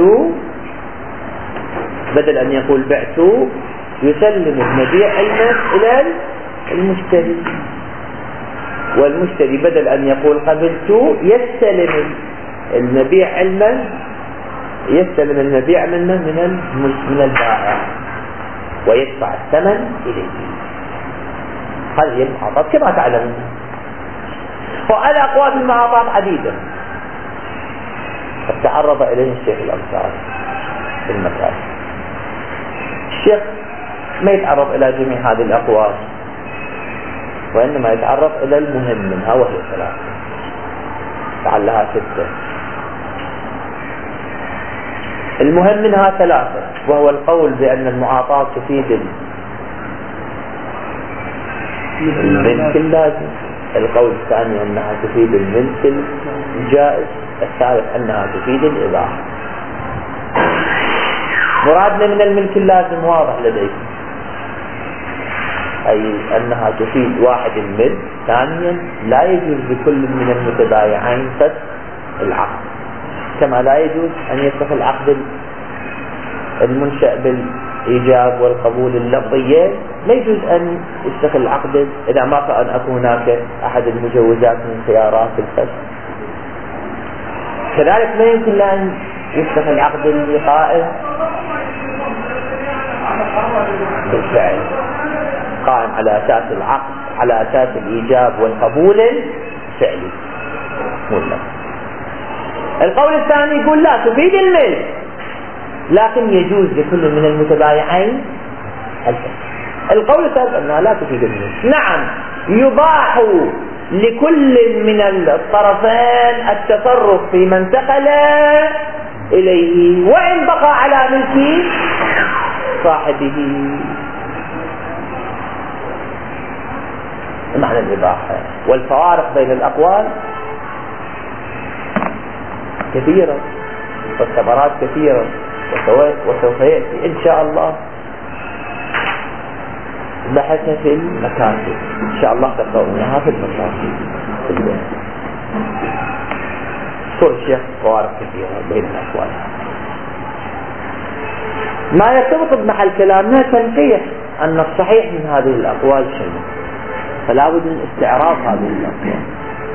بدل أن يقول بعت يسلم المبيع علما إلى المشتري، والمشتري بدل أن يقول قبلت يستلم المبيع علما يستلم المبيع منه من من البائع ويدفع الثمن إليه. هذه المعاطاة كما تعلمون. والأقوال المعاطاة عديدة قد تعرض إليه الشيخ الأمثال في المكان. الشيخ ما يتعرض إلى جميع هذه الأقوال، وإنما يتعرض إلى المهم منها وهي ثلاثة، لعلها ستة. المهم منها ثلاثة، وهو القول بأن المعاطاة تفيد الملك اللازم، القول الثاني أنها تفيد الملك الجائز، الثالث أنها تفيد الإباحة. مرادنا من الملك اللازم واضح لديكم، أي أنها تفيد واحد الملك. ثانيا لا يجوز لكل من المتبايعين فسخ العقد، كما لا يجوز أن يفسخ العقد المنشأ بالإيجاب والقبول اللفظيين، لا يجوز أن يفسخ العقد إذا ما كان أكون هناك أحد المجوزات من خيارات الفسخ. كذلك ما يمكن أن يفسخ العقد القائم بالفعل، قائم على أساس العقد على أساس الإيجاب والقبول الفعلي مطلق. القول الثاني يقول لا تفيد الملك، لكن يجوز لكل من المتبايعين الفسخ. القول الثالث أنها لا تفيد الملك. نعم يباح لكل من الطرفين التصرف في من انتقل إليه وإن بقى على ملك صاحبه. معنى الإباحة. والفوارق بين الأقوال كثيرة والثمرات كثيرة، وسوف يأتي إن شاء الله بحثنا في المكاتب، إن شاء الله تقرؤونها في المكاتب في البيت. صور الشيخ فوارق كثيرة بين الأقوال. ما يرتبط بمحل كلامنا تنقيح أن الصحيح من هذه الأقوال شنو، فلا بد من استعراض هذه الأقوال.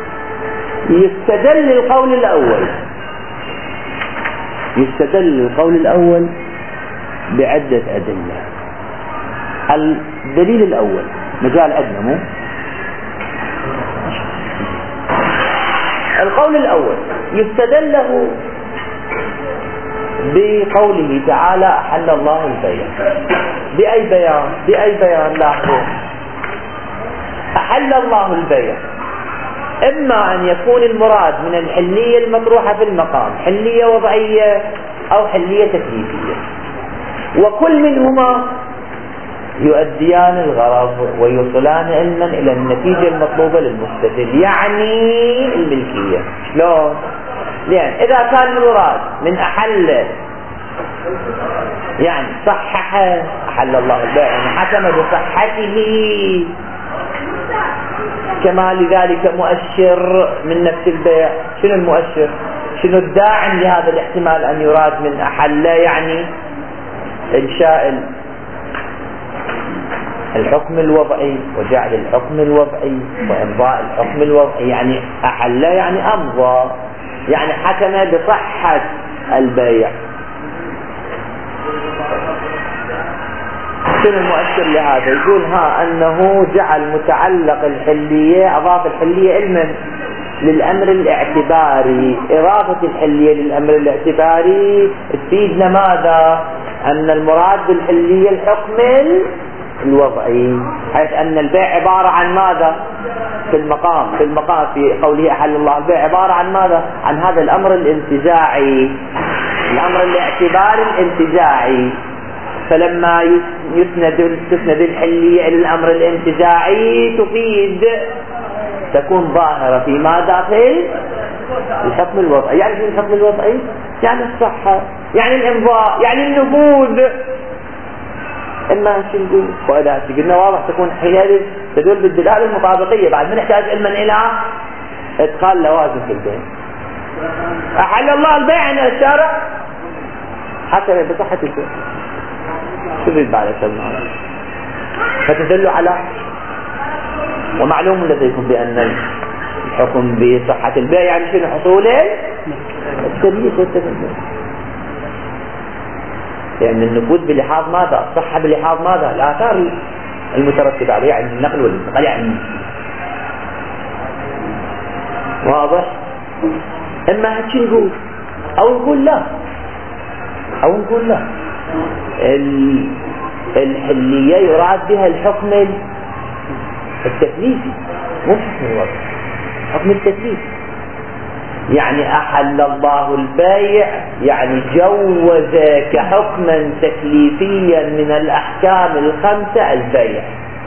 يستدل القول الأول يستدل القول الأول بعدة أدلة. الدليل الأول مجال عندنا مو القول الأول يستدل له بقوله تعالى أحل الله البيع. بأي بيان بأي بيان لاحظوا أحل الله البيع، إما أن يكون المراد من الحلية المطروحة في المقام حلية وضعية أو حلية تكليفية. وكل منهما يؤديان الغرض ويوصلان علما إلى النتيجة المطلوبة للمستدل، يعني الملكية. شلون؟ لأن إذا كان المراد من أحل يعني صحح، أحل الله البيع يعني حكم بصحته، كما لذلك مؤشر من نفس البيع. شنو المؤشر؟ شنو الداعم لهذا الاحتمال أن يراد من أحل يعني إنشاء الحكم الوضعي وجعل الحكم الوضعي وإمضاء الحكم الوضعي، يعني أحل يعني أمضى، يعني حكم بصحة البيع. شنو المؤشر لهذا؟ يقول ها أنه جعل متعلق الحلية، أضاف الحلية علما للأمر الاعتباري. إضافة الحلية للأمر الاعتباري تفيدنا ماذا؟ أن المراد بالحلية الحكم الوضعي، حيث أن البيع عبارة عن ماذا؟ في المقام في المقام في قوله أحل الله البيع عبارة عن ماذا؟ عن هذا الأمر الانتزاعي، الأمر الاعتباري الانتزاعي. فلما يسند تسند الحلية إلى الأمر الانتزاعي تفيد، تكون ظاهرة فيما داخل الحكم الوضعي. يعني في الحكم الوضعي يعني الصحة، يعني الإمضاء، يعني النفوذ. إما شو نقول؟ وإذا قلنا واضح تكون حينئذ تدل بالدلالة المطابقية، بعد ما نحتاج علما إلى إدخال لوازم في البيع. أحل الله البيع عن الشارع حتى بصحة البيع. شو يريد بعد الكلمة؟ فتدل على، ومعلوم لديكم بأن الحكم بصحة البيع يعني شنو؟ حصول التكليف والتكليف، لأن النفوذ بلحاظ ماذا؟ الصحة بلحاظ ماذا؟ الآثار المترتبة عليه، يعني النقل والانتقال. يعني واضح؟ إما هاتش نقول أو نقول لا، أو نقول لا الحلية يراد بها الحكم التكليفي، مو حكم الوضع، حكم التكليف. يعني أحل الله البيع يعني جوز كحكما تكليفيا من الأحكام الخمسة البيع.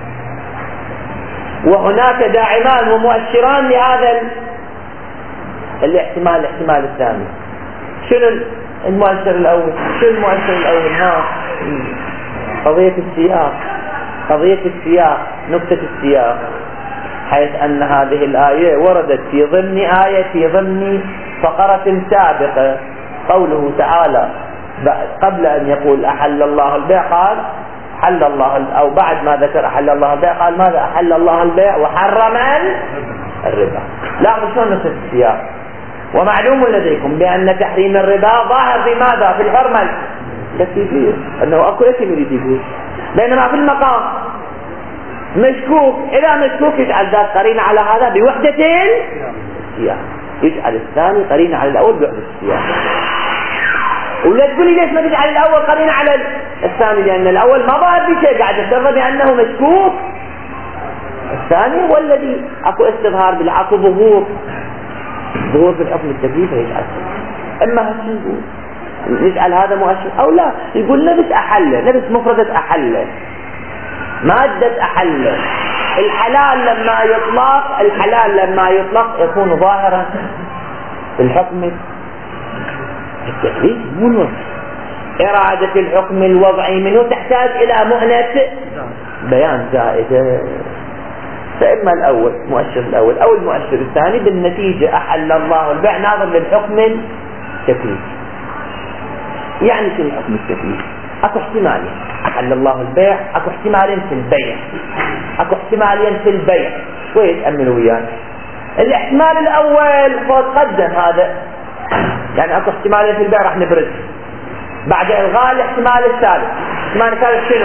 وهناك داعمان ومؤشران لهذا الاحتمال الاحتمال الثاني. شنو المؤشر الأول؟ شنو المؤشر الأول؟ ها قضية السياق، قضية السياق، نكتة السياق، حيث أن هذه الآية وردت في ضمن آية في ضمن فقرة سابقة. قوله تعالى قبل أن يقول أحل الله البيع قال حل الله، أو بعد ما ذكر أحل الله البيع قال ماذا؟ أحل الله البيع وحرم الربا. لا مش نكتة السياق. ومعلوم لديكم بأن تحريم الربا ظاهر في ماذا؟ في الحرمة التكليفية، أنه أكو اسم يريد يقول، بينما في المقام مشكوك. إذا مشكوك يجعل ذات قرينة على هذا بوحدة السياق، يجعل الثاني قرينة على الأول بوحدة السياق. ولا تقولي ليش ما تجعل الأول قرينة على الثاني؟ لأن الأول ما ظاهر بشيء، قاعد يفترض بأنه مشكوك. الثاني هو الذي أكو استظهار بالعكو، ظهور ظهور في الحكم التكليفي يجعل. إما هالشيء نقول نجعل هذا مؤشر أو لا، يقول لبس أحل، لبس مفردة أحل، مادة أحل. الحلال لما يطلق الحلال لما يطلق يكون ظاهرا في الحكم التكليفي مو الوضعي. إرادة الحكم الوضعي منه تحتاج إلى مؤنة بيان زائدة. فإما الأول مؤشر الأول أو المؤشر الثاني بالنتيجة أحل الله البيع ناظر للحكم التكليفي. يعني شو الحكم التكليفي؟ أكو احتمالين: أحل الله البيع، أكو احتمالين في البيع، أكو احتمالين في البيع. شوية تأملوا وياي. الاحتمال الأول فوق قدم هذا، يعني أكو احتمالين في البيع راح نبرز بعد إلغاء الاحتمال الثالث. الاحتمال الثالث شنو؟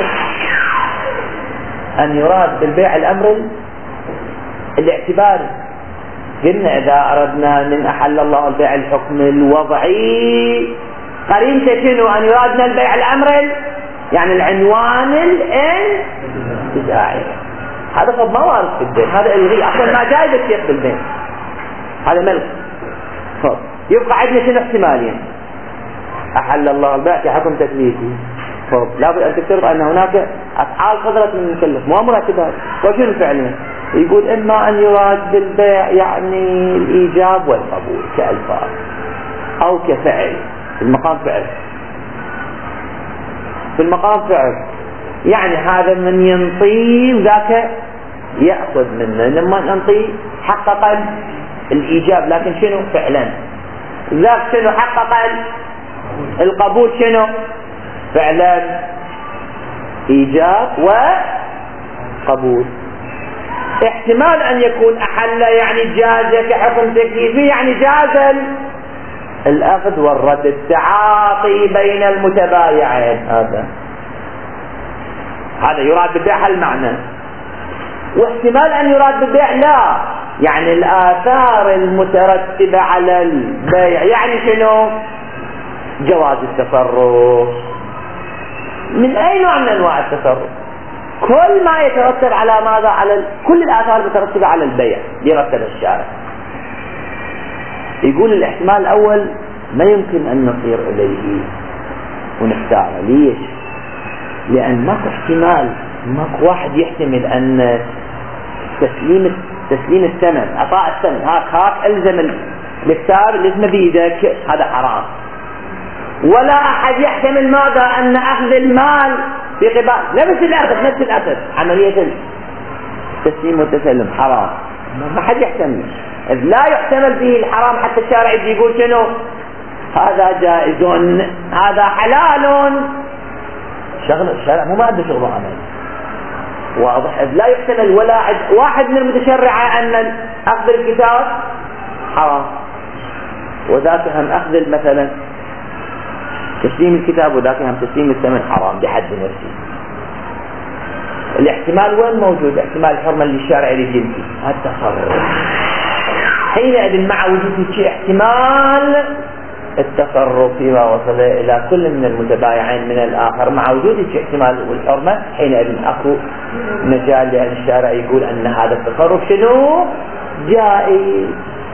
أن يراد بالبيع الأمر الاعتباري. قلنا إذا أردنا من أحل الله البيع الحكم الوضعي قرينته شنو؟ أن يرادنا البيع الأمر يعني العنوان الانتزاعي. هذا فضل ما وارد في البيع، هذا الغي أصلا ما جاي بالشيخ بالبيع، هذا ملك. يبقى عندنا شنو احتمالين؟ أحل الله البيع كحكم تكليفي، لابد أن تفترض أن هناك أفعال صدرت من المكلف مو مرتبات. وشنو فعلا؟ يقول إما أن يراد بالبيع يعني الإيجاب والقبول كألفاظ أو كفعل في المقام فعل في المقام فعل يعني هذا من ينطي وذاك يأخذ منه. لما ننطي حقق الإيجاب لكن شنو فعلا، ذاك شنو حقق القبول شنو فعلا إيجاب وقبول. احتمال أن يكون أحل يعني جاز كحكم تكليفي يعني جاز الأخذ والرد التعاطي بين المتبايعين. هذا هذا يراد بالبيع المعنى. واحتمال أن يراد بالبيع لا يعني الآثار المترتبة على البيع يعني شنو جواز التصرف. من أي نوع من أنواع التصرف؟ كل ما يترتب على ماذا على ال... كل الآثار المترتبة على البيع يرتب الشارع. يقول الاحتمال الأول ما يمكن أن نصير إليه ونختاره. ليش؟ لأن ماكو احتمال، ماكو واحد يحتمل أن تسليم تسليم الثمن عطاء الثمن هاك هاك ألزم الكتاب اللي اسمه بيدك هذا حرام. ولا أحد يحتمل ماذا أن أخذ المال في قبال نفس الأخذ نفس الأخذ عملية التسليم والتسلم حرام. ما حد يحتمل. إذ لا يحتمل فيه الحرام حتى الشارع يقول شنو هذا جائز هذا حلال. شغل الشارع مو ما عنده شغل عمل واضح. إذ لا يحتمل ولا واحد من المتشرعة أن أخذ الكتاب حرام وذاك هم أخذ مثلا تسليم الكتاب وذاك هم تسليم الثمن حرام بحد نفسه. الاحتمال وين موجود؟ احتمال الحرمة اللي الشارع يريد ينفي التصرف. حينئذ مع وجود شيء احتمال التصرف فيما وصل إلى كل من المتبايعين من الآخر مع وجود شيء احتمال والحرمة حينئذ أكو مجال لأن الشارع يقول أن هذا التصرف شنو جائز.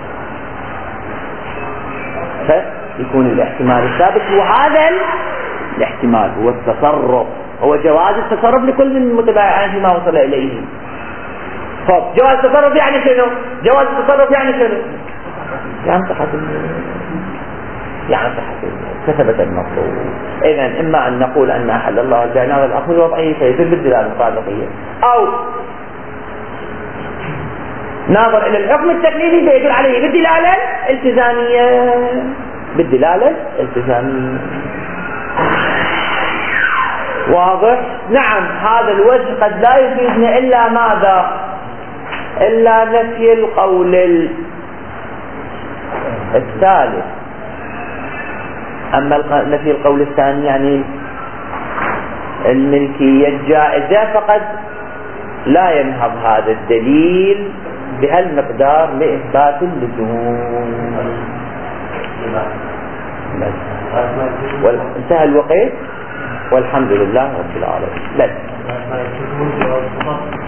فيكون الاحتمال الثابت وهذا الاحتمال هو التصرف هو جواز التصرف لكل من المتبايعين فيما وصل إليه. طب جواز التصرف يعني شنو؟ جواز التصرف يعني شنو؟ يعني صحة يعني صحة كتبت المطلوب. إذن إما أن نقول أن أحل الله البيع هذا الأصل الوضعي فيدل بالدلالة المطابقية أو ناظر إلى الحكم التكليفي فيدل عليه بالدلالة الالتزامية بالدلالة الالتزامية. واضح؟ نعم هذا الوجه قد لا يفيدنا إلا ماذا؟ إلا نفي القول الثالث. أما نفي القول الثاني يعني الملكية الجائزة فقد لا ينهض هذا الدليل بهالمقدار لإثبات اللزوم. انتهى الوقت والحمد لله رب العالمين.